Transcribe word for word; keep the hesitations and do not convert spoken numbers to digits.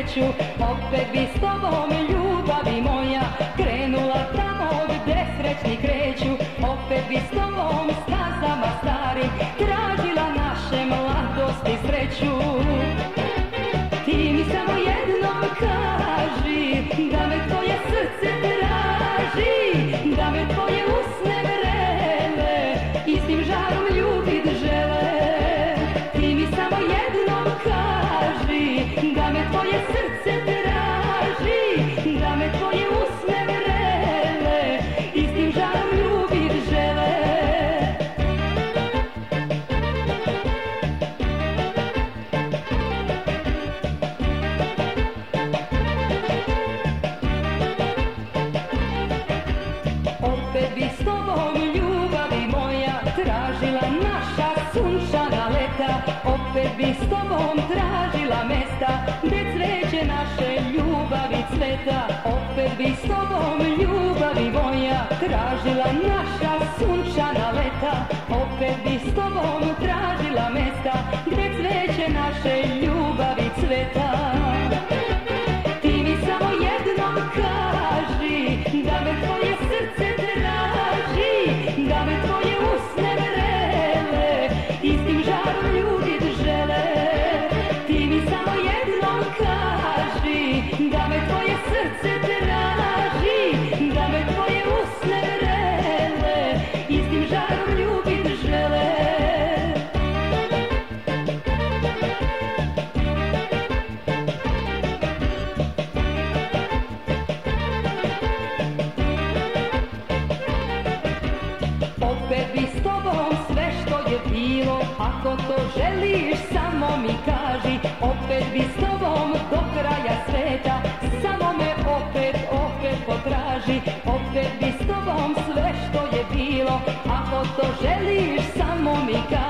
sreću, opet bi s tobom ljubavi moja krenula tamo gde srećni kreću, opet bi s tobom stazama starim tražila naše mladosti sreću. Ti mi samo jednom kaži da me tvoje srce traži, da me tvoje usne vrele istim žarom ljubit žele. Ti mi samo jednom kaži da me tvoje srce traži, da me tvoje usne vrele istim žarom ljubit žele. Opet bi s tobom ljubavi moja tražila naša sunčana leta, opet bi s tobom tražila mesta gde cveće naše ljubavi cveta, opet bi s tobom ljubavi moja tražila naša sunčana leta, opet bi s tobom tražila mesta gde cveće naše ljubavi cveta. Ti mi samo jednom kaži da me tvoje srce traži, da me tvoje usne vrele istim žarom ljubit žele. Ti mi samo jednom kaži da me tvoje srce traži, da me tvoje usne vrele istim žarom ljubit žele. Opet bi s tobom sve što je bilo, ako to želiš samo mi kaži, opet bi s tobom do kraja sveta, samo me opet, opet potraži, opet bi s tobom sve što je bilo, ako to želiš samo mi kaži.